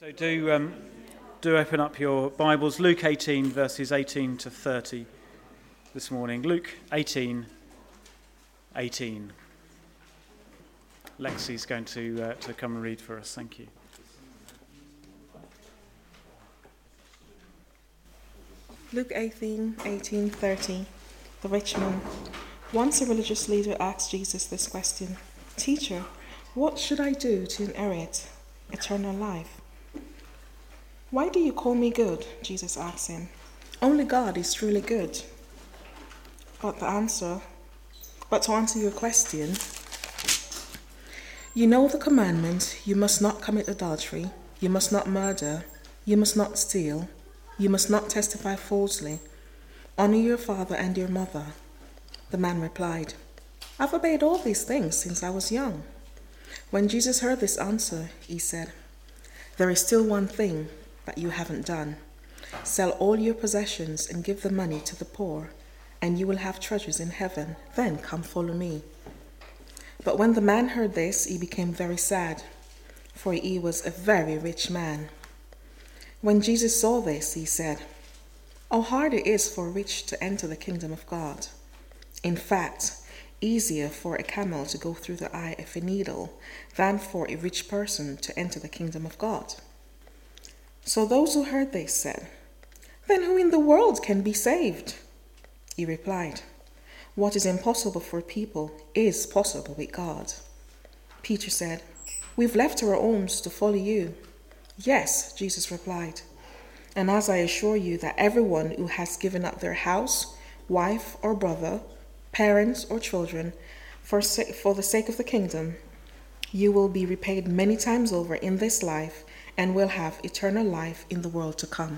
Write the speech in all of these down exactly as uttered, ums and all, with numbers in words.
So do um, do open up your Bibles, Luke eighteen, verses eighteen to thirty this morning. Luke eighteen, eighteen. Lexi's going to uh, to come and read for us. Thank you. Luke eighteen, eighteen, thirty. The rich man. Once a religious leader asked Jesus this question: "Teacher, what should I do to inherit eternal life?" "Why do you call me good?" Jesus asked him. "Only God is truly good." But the answer, but to answer your question, you know the commandment: you must not commit adultery, you must not murder, you must not steal, you must not testify falsely, honor your father and your mother. The man replied, "I've obeyed all these things since I was young." When Jesus heard this answer, he said, "There is still one thing that you haven't done. Sell all your possessions and give the money to the poor, and you will have treasures in heaven. Then come follow me." But when the man heard this, he became very sad, for he was a very rich man. When Jesus saw this, he said, "How hard it is for a rich to enter the kingdom of God. In fact, easier for a camel to go through the eye of a needle than for a rich person to enter the kingdom of God." So those who heard this said, "Then who in the world can be saved?" He replied, "What is impossible for people is possible with God." Peter said, "We've left our homes to follow you." "Yes," Jesus replied, "and as I assure you that everyone who has given up their house, wife or brother, parents or children, for, sa- for the sake of the kingdom, you will be repaid many times over in this life and will have eternal life in the world to come."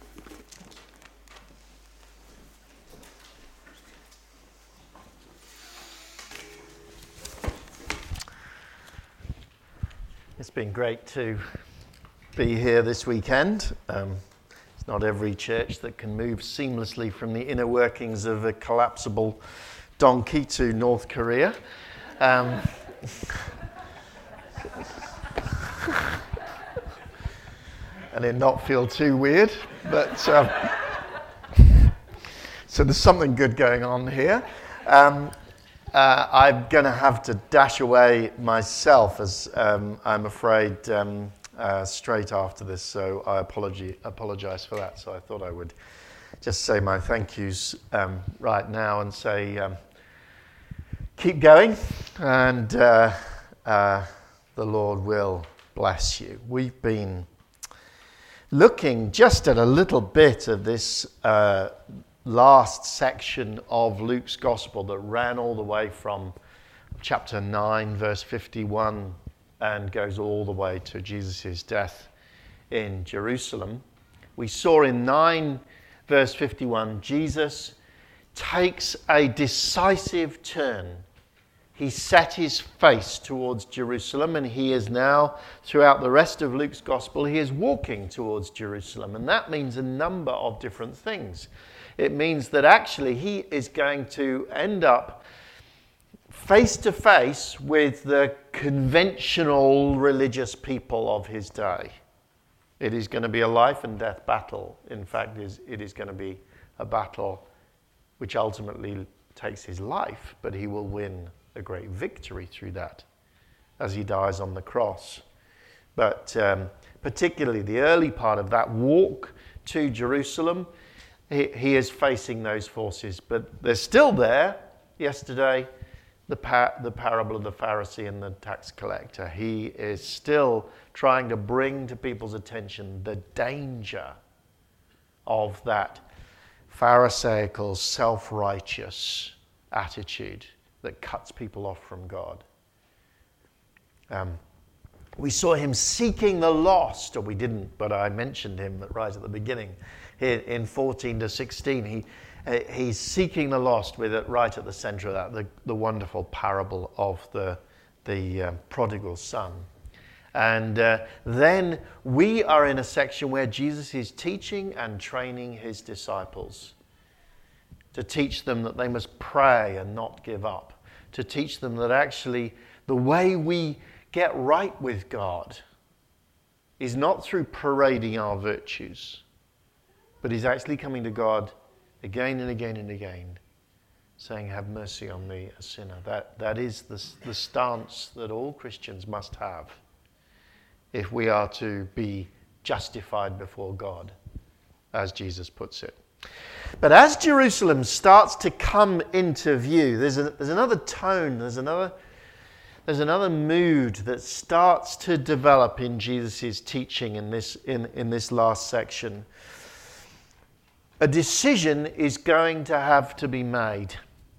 It's been great to be here this weekend. Um, it's not every church that can move seamlessly from the inner workings of a collapsible donkey to North Korea. Um, and it not feel too weird. But um, so there's something good going on here. Um, Uh, I'm going to have to dash away myself, as um, I'm afraid, um, uh, straight after this, so I apology, apologize for that. So I thought I would just say my thank yous um, right now and say um, keep going, and uh, uh, the Lord will bless you. We've been looking just at a little bit of this uh last section of Luke's Gospel that ran all the way from chapter nine, verse fifty-one, and goes all the way to Jesus' death in Jerusalem. We saw in nine, verse fifty-one, Jesus takes a decisive turn. He set his face towards Jerusalem, and he is now, throughout the rest of Luke's Gospel, he is walking towards Jerusalem. And that means a number of different things. It means that actually he is going to end up face to face with the conventional religious people of his day. It is going to be a life and death battle. In fact, it is going to be a battle which ultimately takes his life, but he will win a great victory through that as he dies on the cross. But um, particularly the early part of that walk to Jerusalem, He, he is facing those forces, but they're still there. Yesterday, the, par- the parable of the Pharisee and the tax collector. He is still trying to bring to people's attention the danger of that Pharisaical, self-righteous attitude that cuts people off from God. Um, we saw him seeking the lost, or we didn't, but I mentioned him right at the beginning. In fourteen to sixteen, he uh, he's seeking the lost, with it right at the center of that, the, the wonderful parable of the the uh, prodigal son. And uh, then we are in a section where Jesus is teaching and training his disciples to teach them that they must pray and not give up, to teach them that actually the way we get right with God is not through parading our virtues, but is actually coming to God again and again and again, saying, have mercy on me, a sinner. That, that is the, the stance that all Christians must have if we are to be justified before God, as Jesus puts it. But as Jerusalem starts to come into view, there's, a, there's another tone, there's another, there's another mood that starts to develop in Jesus' teaching in this, in, in this last section. A decision is going to have to be made.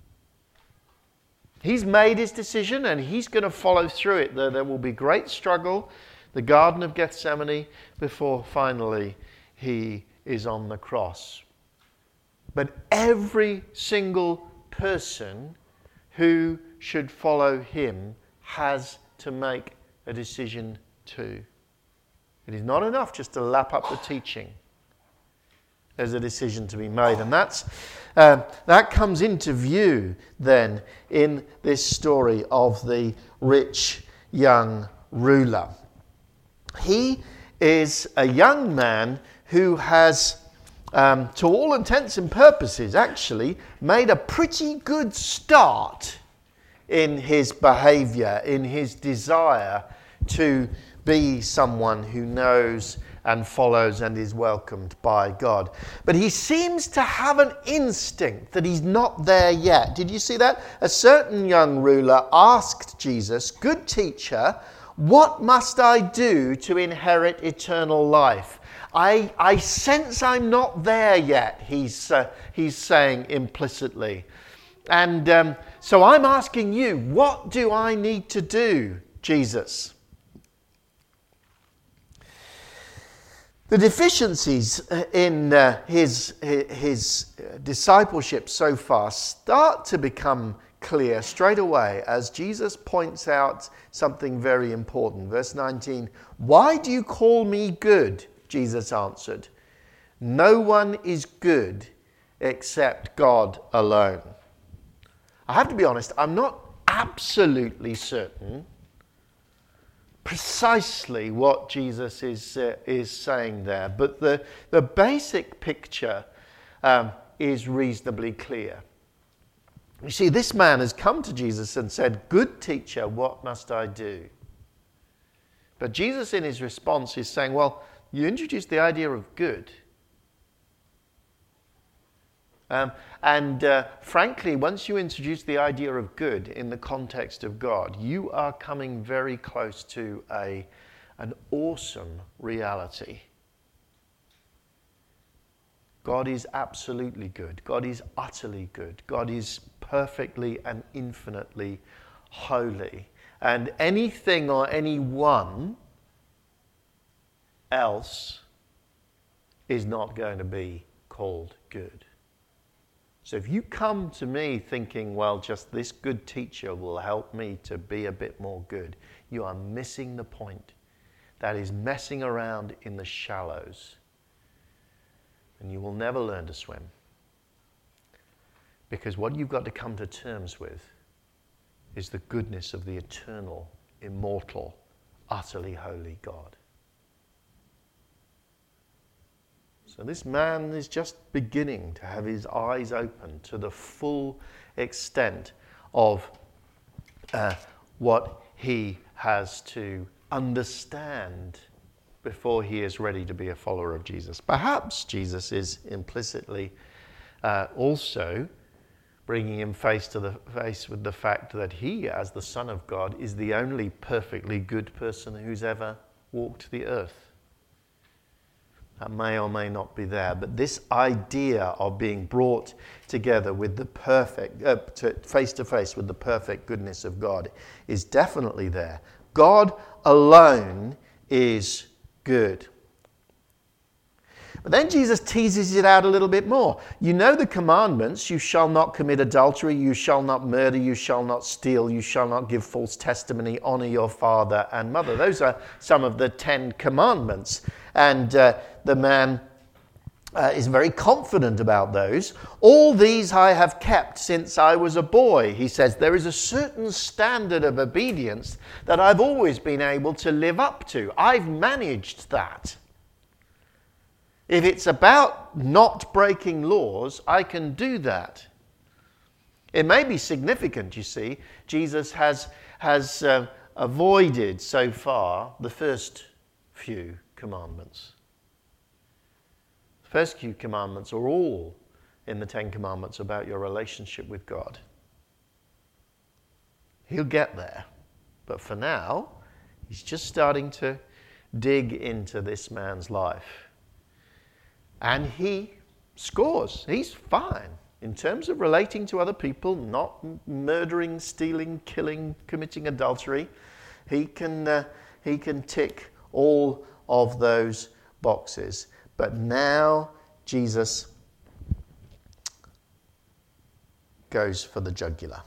He's made his decision and he's going to follow through it. There, there will be great struggle, the Garden of Gethsemane, before finally he is on the cross. But every single person who should follow him has to make a decision too. It is not enough just to lap up the teaching. There's a decision to be made. And that's uh, that comes into view then in this story of the rich young ruler. He is a young man who has, um, to all intents and purposes, actually made a pretty good start in his behavior, in his desire to be someone who knows and follows and is welcomed by God. But he seems to have an instinct that he's not there yet. Did you see that? A certain young ruler asked Jesus, "Good teacher, what must I do to inherit eternal life?" I, I sense I'm not there yet, he's, uh, he's saying implicitly. And um, so I'm asking you, what do I need to do, Jesus? The deficiencies in uh, his, his discipleship so far start to become clear straight away as Jesus points out something very important. Verse nineteen, "Why do you call me good?" Jesus answered, "No one is good except God alone." I have to be honest, I'm not absolutely certain precisely what Jesus is uh, is saying there, but the, the basic picture um, is reasonably clear. You see, this man has come to Jesus and said, "Good teacher, what must I do?" But Jesus in his response is saying, well, you introduced the idea of good. Um, and uh, frankly, once you introduce the idea of good in the context of God, you are coming very close to a, an awesome reality. God is absolutely good. God is utterly good. God is perfectly and infinitely holy. And anything or anyone else is not going to be called good. So if you come to me thinking, well, just this good teacher will help me to be a bit more good, you are missing the point. That is messing around in the shallows. And you will never learn to swim. Because what you've got to come to terms with is the goodness of the eternal, immortal, utterly holy God. So this man is just beginning to have his eyes open to the full extent of uh, what he has to understand before he is ready to be a follower of Jesus. Perhaps Jesus is implicitly uh, also bringing him face to the face with the fact that he, as the Son of God, is the only perfectly good person who's ever walked the earth. That may or may not be there, but this idea of being brought together with the perfect, uh, to, face to face with the perfect goodness of God is definitely there. God alone is good. But then Jesus teases it out a little bit more. You know the commandments: you shall not commit adultery, you shall not murder, you shall not steal, you shall not give false testimony, honor your father and mother. Those are some of the Ten Commandments. And uh, the man uh, is very confident about those. All these I have kept since I was a boy. He says there is a certain standard of obedience that I've always been able to live up to. I've managed that. If it's about not breaking laws, I can do that. It may be significant, you see. Jesus has, has uh, avoided so far the first few commandments. The first few commandments are all in the Ten Commandments about your relationship with God. He'll get there. But for now, he's just starting to dig into this man's life. And he scores. He's fine in terms of relating to other people, not murdering, stealing, killing, committing adultery. He can, uh, he can tick all of those boxes. But now Jesus goes for the jugular.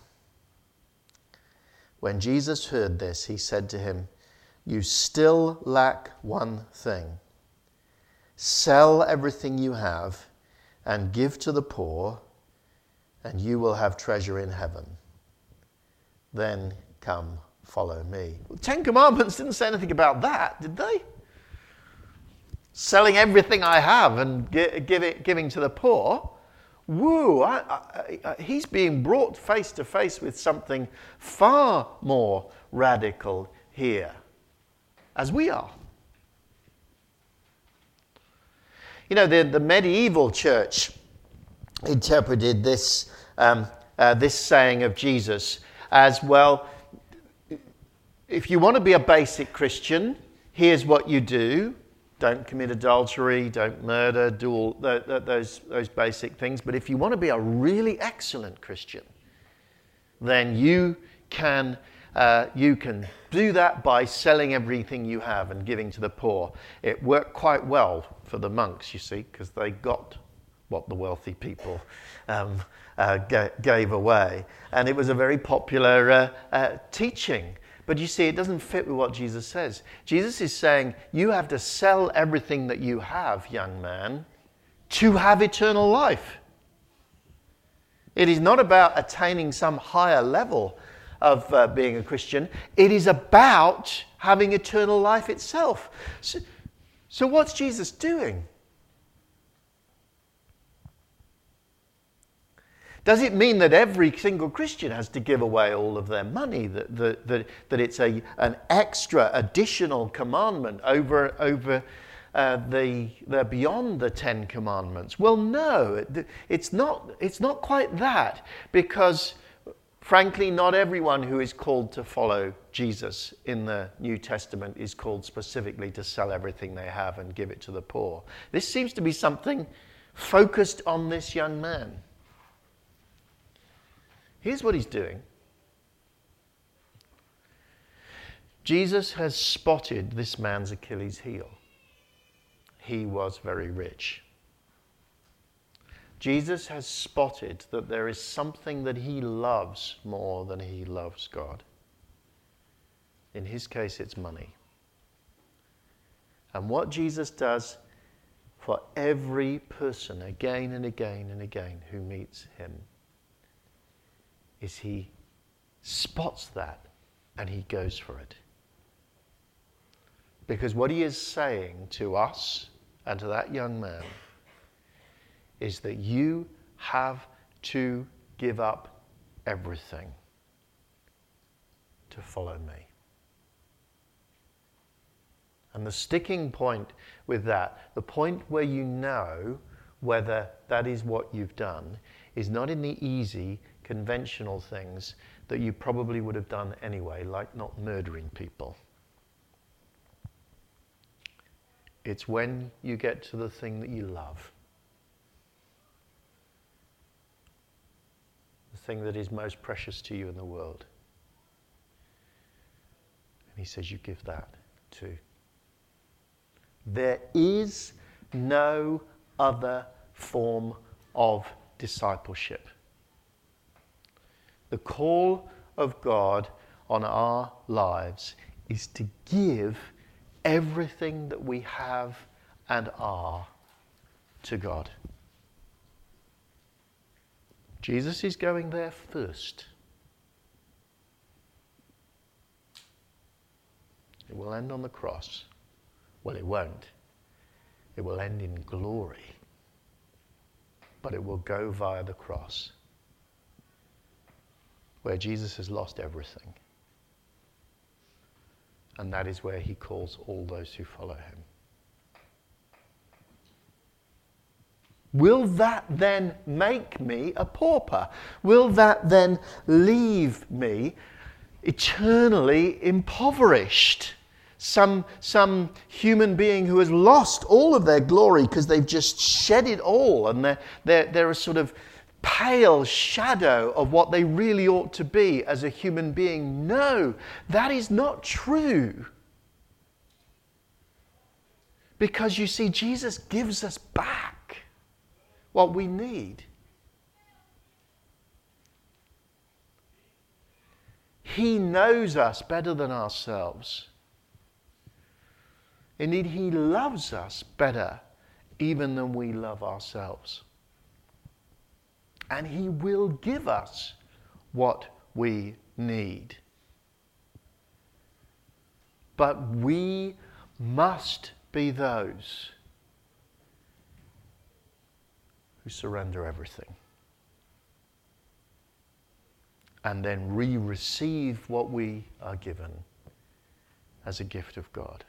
When Jesus heard this, he said to him, "You still lack one thing. Sell everything you have and give to the poor, and you will have treasure in heaven. Then come, follow me." The Ten Commandments didn't say anything about that, did they? Selling everything I have and give it, giving to the poor. Woo, I, I, I, he's being brought face to face with something far more radical here, as we are. You know, the, the medieval church interpreted this, um, uh, this saying of Jesus as, well, if you want to be a basic Christian, here's what you do. Don't commit adultery, don't murder, do all th- th- those, those basic things. But if you want to be a really excellent Christian, then you can, uh, you can do that by selling everything you have and giving to the poor. It worked quite well for the monks, you see, because they got what the wealthy people um, uh, g- gave away. And it was a very popular uh, uh, teaching. But you see, it doesn't fit with what Jesus says. Jesus is saying, you have to sell everything that you have, young man, to have eternal life. It is not about attaining some higher level of uh, being a Christian. It is about having eternal life itself. So, so what's Jesus doing? Does it mean that every single Christian has to give away all of their money? That, that, that, that it's a, an extra additional commandment over, over uh, the, the beyond the Ten Commandments? Well, no, it's not, it's not quite that, because frankly, not everyone who is called to follow Jesus in the New Testament is called specifically to sell everything they have and give it to the poor. This seems to be something focused on this young man. Here's what he's doing. Jesus has spotted this man's Achilles heel. He was very rich. Jesus has spotted that there is something that he loves more than he loves God. In his case, it's money. And what Jesus does for every person again and again and again who meets him is he spots that and he goes for it. Because what he is saying to us and to that young man is that you have to give up everything to follow me. And the sticking point with that, the point where you know whether that is what you've done, is not in the easy, conventional things that you probably would have done anyway, like not murdering people. It's when you get to the thing that you love. The thing that is most precious to you in the world. And he says, you give that too. There is no other form of discipleship. The call of God on our lives is to give everything that we have and are to God. Jesus is going there first. It will end on the cross. Well, it won't. It will end in glory. But it will go via the cross, where Jesus has lost everything. And that is where he calls all those who follow him. Will that then make me a pauper? Will that then leave me eternally impoverished? Some, some human being who has lost all of their glory because they've just shed it all, and they're, they're, they're a sort of pale shadow of what they really ought to be as a human being. No, that is not true. Because you see, Jesus gives us back what we need. He knows us better than ourselves. Indeed, he loves us better even than we love ourselves. And he will give us what we need. But we must be those who surrender everything and then re-receive what we are given as a gift of God.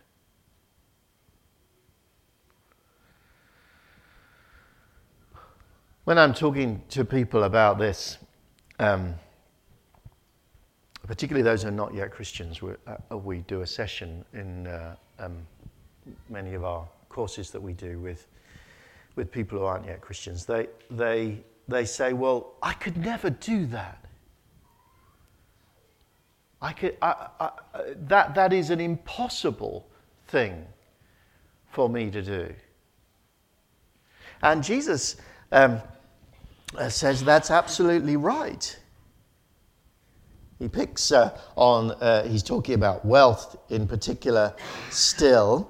When I'm talking to people about this, um, particularly those who are not yet Christians, we, uh, we do a session in uh, um, many of our courses that we do with with people who aren't yet Christians. They they they say, "Well, I could never do that. I could I, I, that that is an impossible thing for me to do." And Jesus um, says that's absolutely right. He picks uh, on, uh, he's talking about wealth in particular still.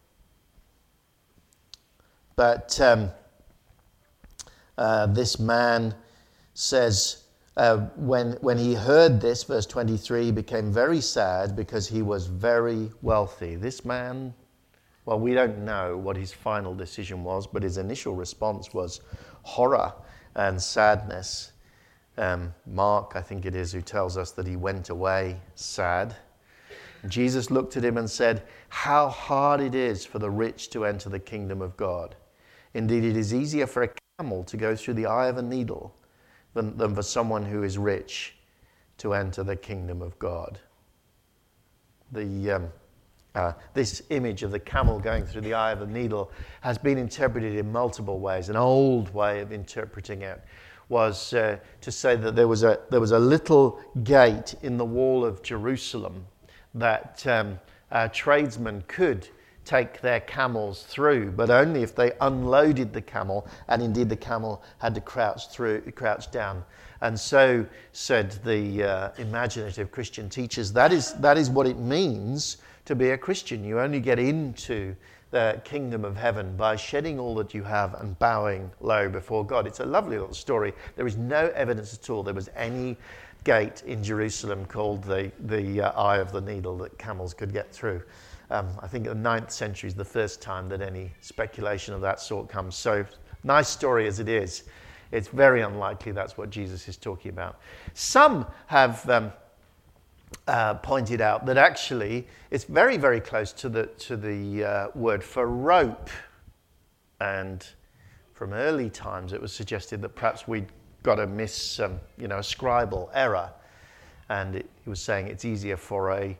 But um, uh, this man says, uh, when, when he heard this, verse twenty-three, he became very sad because he was very wealthy. This man, well, we don't know what his final decision was, but his initial response was horror and sadness. Um, Mark, I think it is, who tells us that he went away sad. Jesus looked at him and said, "How hard it is for the rich to enter the kingdom of God. Indeed, it is easier for a camel to go through the eye of a needle than, than for someone who is rich to enter the kingdom of God." The um, uh, this image of the camel going through the eye of a needle has been interpreted in multiple ways. An old way of interpreting it was uh, to say that there was a there was a little gate in the wall of Jerusalem that um, uh, tradesmen could take their camels through, but only if they unloaded the camel, and indeed the camel had to crouch through, crouch down. And so said the uh, imaginative Christian teachers, that is that is what it means to be a Christian. You only get into the kingdom of heaven by shedding all that you have and bowing low before God. It's a lovely little story. There is no evidence at all there was any gate in Jerusalem called the, the uh, Eye of the Needle that camels could get through. Um, I think the ninth century is the first time that any speculation of that sort comes. So, nice story as it is, it's very unlikely that's what Jesus is talking about. Some have um, uh, pointed out that actually it's very, very close to the to the uh, word for rope. And from early times, it was suggested that perhaps we'd got a miss, um, you know, a scribal error, and it, it was saying it's easier for a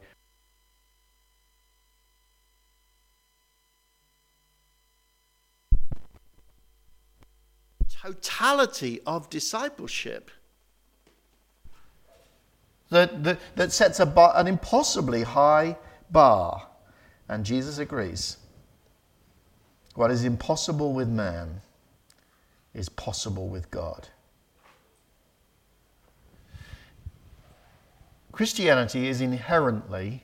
totality of discipleship that, that, that sets a bar, an impossibly high bar. And Jesus agrees. What is impossible with man is possible with God. Christianity is inherently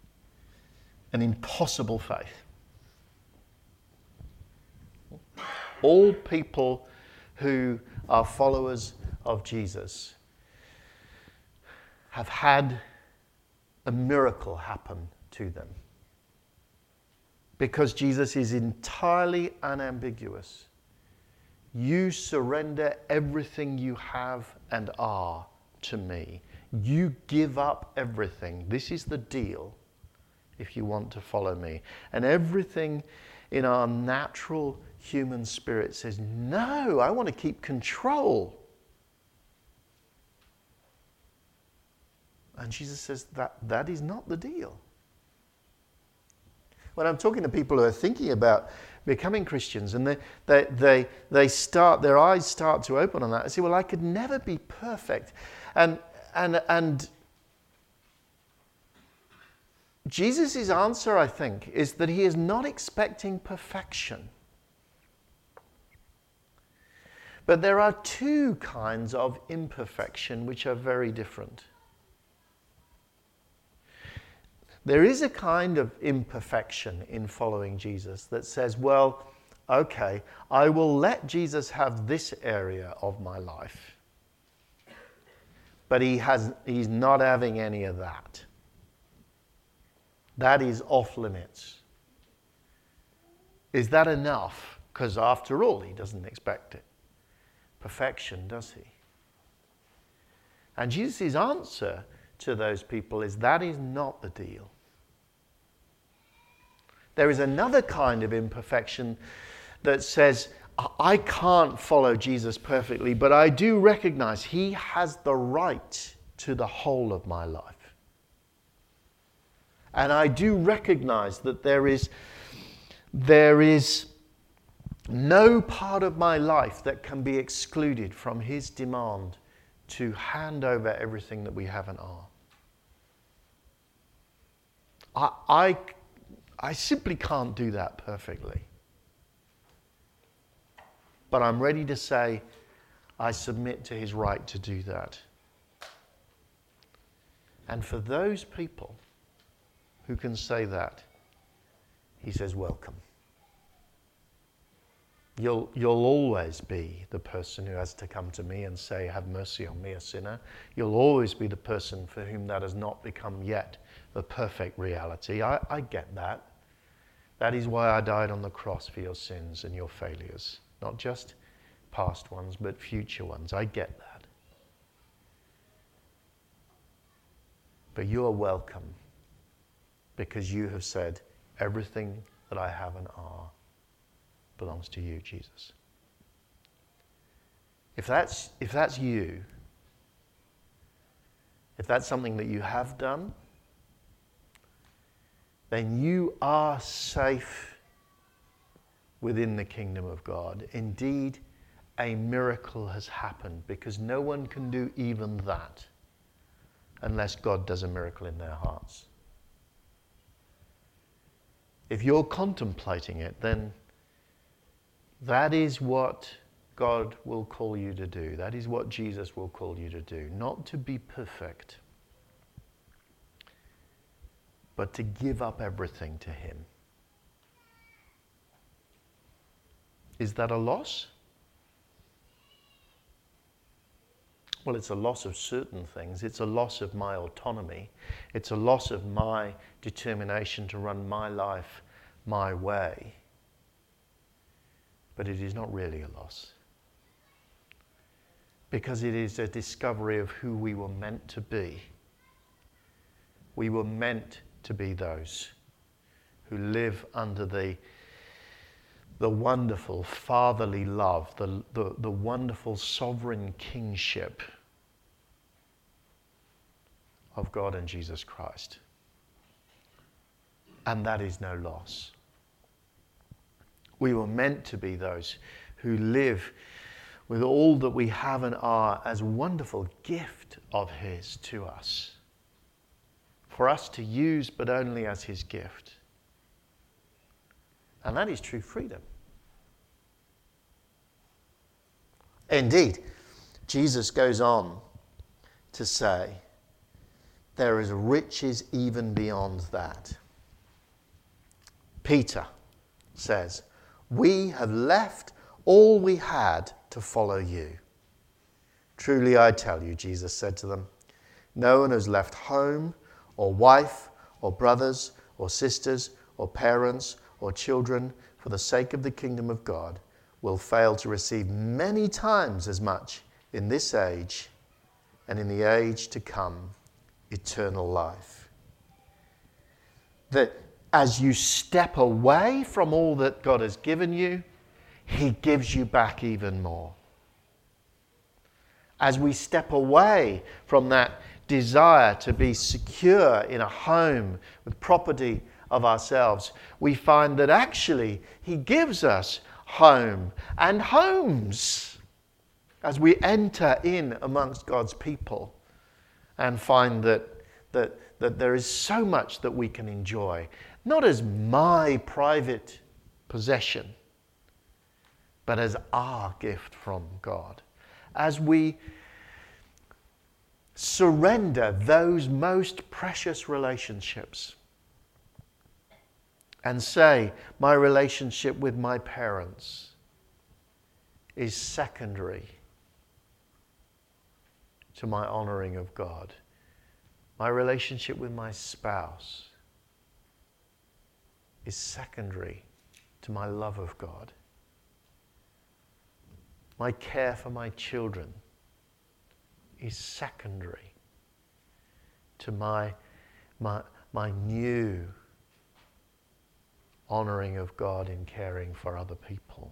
an impossible faith. All people who are followers of Jesus have had a miracle happen to them. Because Jesus is entirely unambiguous. You surrender everything you have and are to me. You give up everything. This is the deal if you want to follow me. And everything in our natural human spirit says, no, I want to keep control. And Jesus says that that is not the deal. When I'm talking to people who are thinking about becoming Christians and they, they, they, they start, their eyes start to open on that, I say, well, I could never be perfect. And, and, and Jesus' answer, I think, is that he is not expecting perfection. But there are two kinds of imperfection which are very different. There is a kind of imperfection in following Jesus that says, well, okay, I will let Jesus have this area of my life, but he has, he's not having any of that. That is off limits. Is that enough? Because after all, he doesn't expect it. Perfection, does he? And Jesus' answer to those people is that is not the deal. There is another kind of imperfection that says, I can't follow Jesus perfectly, but I do recognize he has the right to the whole of my life. And I do recognize that there is, there is no part of my life that can be excluded from his demand to hand over everything that we have and are. I, I, I simply can't do that perfectly. But I'm ready to say, I submit to his right to do that. And for those people who can say that, he says, welcome. You'll, you'll always be the person who has to come to me and say, have mercy on me, a sinner. You'll always be the person for whom that has not become yet the perfect reality. I, I get that. That is why I died on the cross for your sins and your failures. Not just past ones, but future ones. I get that. But you are welcome because you have said, everything that I have and are belongs to you, Jesus. If that's, if that's you, if that's something that you have done, then you are safe within the kingdom of God. Indeed, a miracle has happened because no one can do even that unless God does a miracle in their hearts. If you're contemplating it, then that is what God will call you to do. That is what Jesus will call you to do. Not to be perfect, but to give up everything to him. Is that a loss? Well, it's a loss of certain things. It's a loss of my autonomy. It's a loss of my determination to run my life my way. But it is not really a loss. Because it is a discovery of who we were meant to be. We were meant to be those who live under the, the wonderful fatherly love, the, the, the wonderful sovereign kingship of God and Jesus Christ. And that is no loss. We were meant to be those who live with all that we have and are as a wonderful gift of his to us. For us to use, but only as his gift. And that is true freedom. Indeed, Jesus goes on to say, there is riches even beyond that. Peter says, we have left all we had to follow you. Truly I tell you, Jesus said to them, no one has left home or wife or brothers or sisters or parents or children for the sake of the kingdom of God will fail to receive many times as much in this age and in the age to come, eternal life. That as you step away from all that God has given you, he gives you back even more. As we step away from that desire to be secure in a home with property of ourselves, we find that actually he gives us home and homes as we enter in amongst God's people and find that, that, that there is so much that we can enjoy, not as my private possession, but as our gift from God. As we surrender those most precious relationships and say, my relationship with my parents is secondary to my honoring of God. My relationship with my spouse is secondary to my love of God. My care for my children is secondary to my, my, my new honoring of God in caring for other people.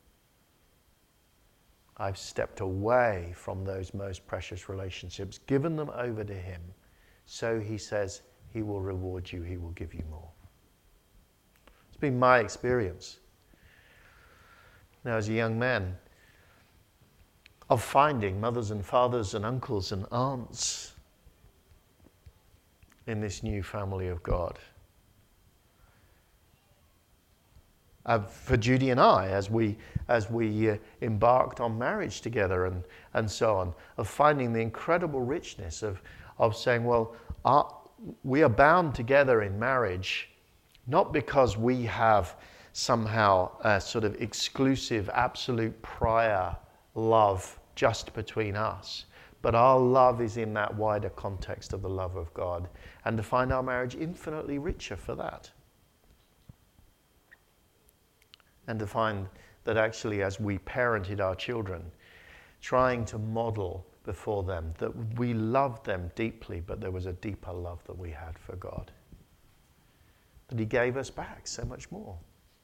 I've stepped away from those most precious relationships, given them over to him. So he says, he will reward you, he will give you more. It's been my experience. Now, as a young man, of finding mothers and fathers and uncles and aunts in this new family of God. Uh, for Judy and I, as we as we uh, embarked on marriage together and, and so on, of finding the incredible richness of, of saying, well, our, we are bound together in marriage, not because we have somehow a sort of exclusive, absolute prior love just between us, but our love is in that wider context of the love of God, and to find our marriage infinitely richer for that. And to find that actually as we parented our children, trying to model before them that we loved them deeply, but there was a deeper love that we had for God. That he gave us back so much more.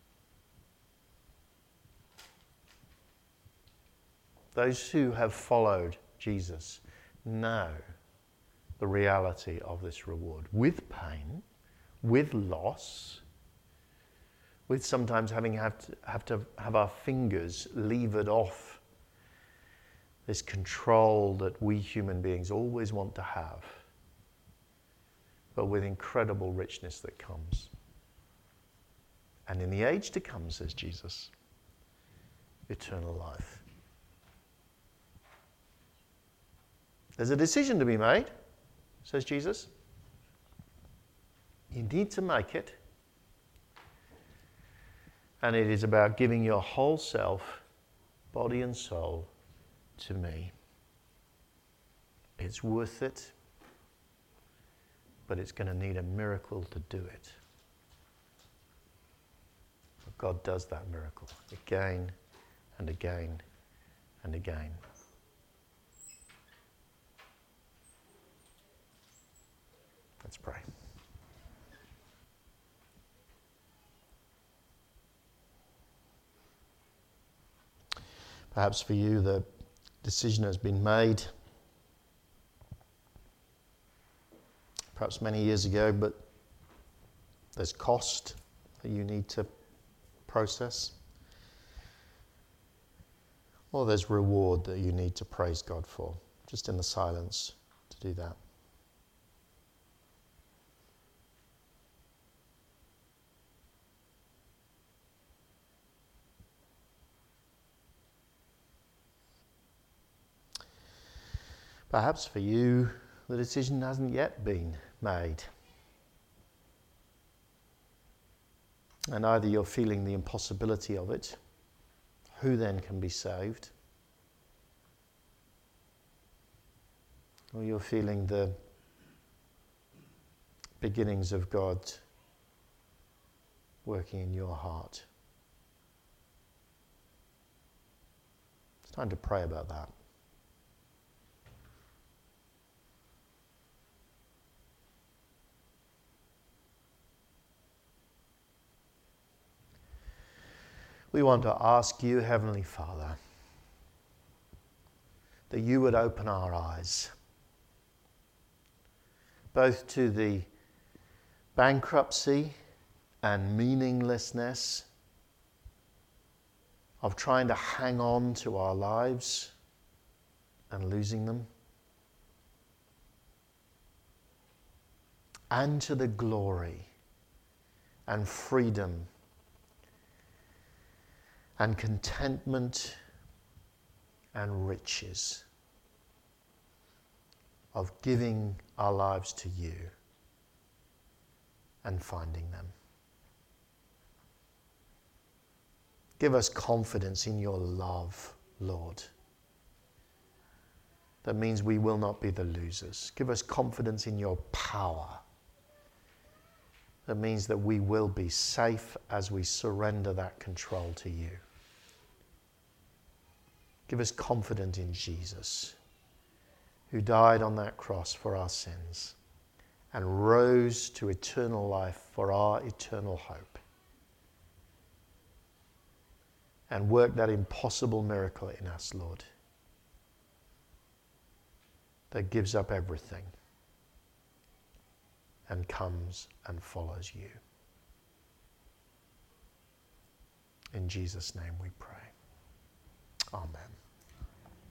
Those who have followed Jesus know the reality of this reward, with pain, with loss, with sometimes having have to, have to have our fingers levered off this control that we human beings always want to have, but with incredible richness that comes. And in the age to come, says Jesus, eternal life. There's a decision to be made, says Jesus. You need to make it. And it is about giving your whole self, body and soul, to me. It's worth it, but it's going to need a miracle to do it. But God does that miracle again and again and again. Let's pray. Perhaps for you the decision has been made, perhaps many years ago, but there's cost that you need to process. Or there's reward that you need to praise God for, just in the silence to do that. Perhaps for you, the decision hasn't yet been made. And either you're feeling the impossibility of it, who then can be saved? Or you're feeling the beginnings of God working in your heart. It's time to pray about that. We want to ask you, Heavenly Father, that you would open our eyes, both to the bankruptcy and meaninglessness of trying to hang on to our lives and losing them, and to the glory and freedom and contentment and riches of giving our lives to you and finding them. Give us confidence in your love, Lord. That means we will not be the losers. Give us confidence in your power. That means that we will be safe as we surrender that control to you. Give us confidence in Jesus, who died on that cross for our sins and rose to eternal life for our eternal hope, and work that impossible miracle in us, Lord, that gives up everything and comes and follows you. In Jesus' name we pray. Amen.